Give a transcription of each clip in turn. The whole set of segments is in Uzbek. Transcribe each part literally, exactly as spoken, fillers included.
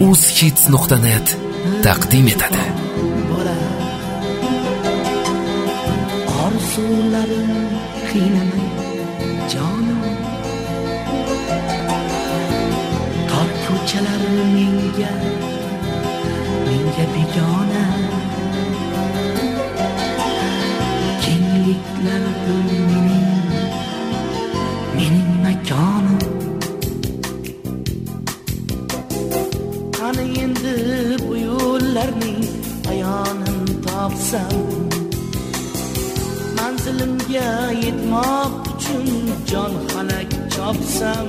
uzhits nuqta net taqdim etadi. Orzularim qiynamay jonim, tor ko'chalar menga menga begona, kengliklar mening mening makonim. Qani endi bu yo'llarning ayonin topsam, manzilimga yetmoq uchun jon halak chopsam,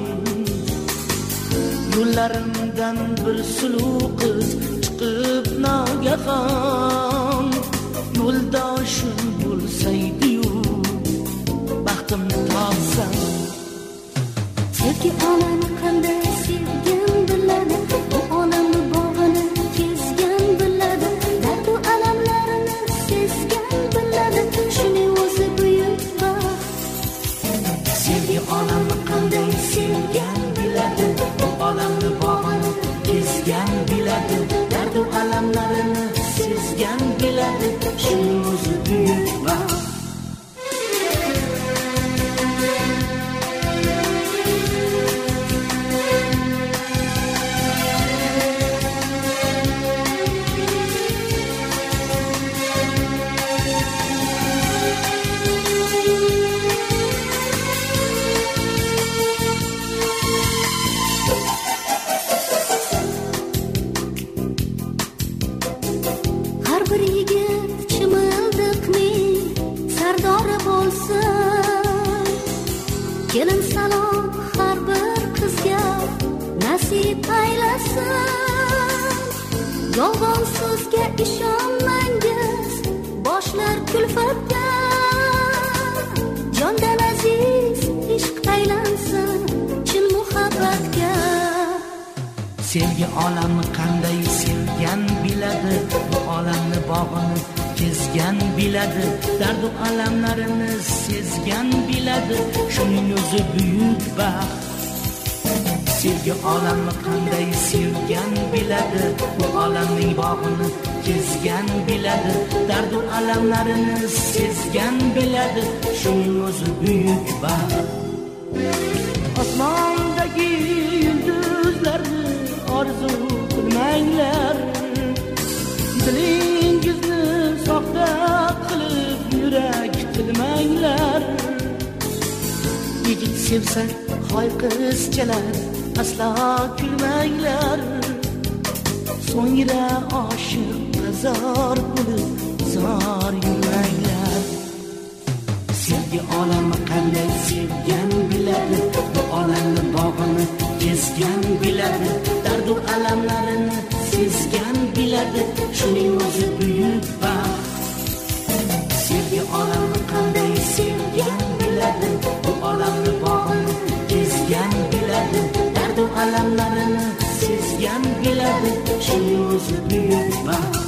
yo'llarimdan bir suluv qiz chiqib nogahon, yo'ldoshim bo'lsaydi-yu baxtimni topsam. Sevgi onani qanday sevgan biladi, bu olamni bog'ini kezgan biladi, dardu alamlarini sezgan biladi, shuning o'zi buyuk baxt. Sevgi onani qanday sevgan biladi, bu olamni bog'ini kezgan biladi, dardu alamlarini sezgan biladi, shuning o'zi buyuk baxt. Har bir yigit chimildiqning sardori bo'lsin, kelin salom har bir qizga nasib aylasin. Yolg'on so'zga ishonmangiz, boshlar kulfatga, jondan aziz ishq aylansin chin muhabbatga. Sevgi olamni qanday sevgan biladi, bu olamni bog'ini kezgan biladi, dardu alamlarini sezgan biladi, shuning o'zi buyuk baxt. Sevgi olamni qanday sevgan biladi, bu olamning bog'ini kezgan biladi, dardu alamlarini sezgan biladi, shuning o'zi buyuk baxt. Osmondagi yulduzlarni orzu qilmanglar, dilingizni soxta qilib yurak tilmanglar. Yigit sevsa hoy qizchalar aslo kulmanglar, so'ngra oshiq qazor bo'lib zor yurmanglar. Sevgi olami qanday sevgan biladi, bu olamni bog'ini kezgan biladi, dardu alamlarini sezgan biladi, shuning o'zi buyuk baxt. Sevgi olami qanday sevgan biladi, bu olamni bog'ini kezgan biladi, dardu alamlarini sezgan biladi, shuning o'zi buyuk baxt.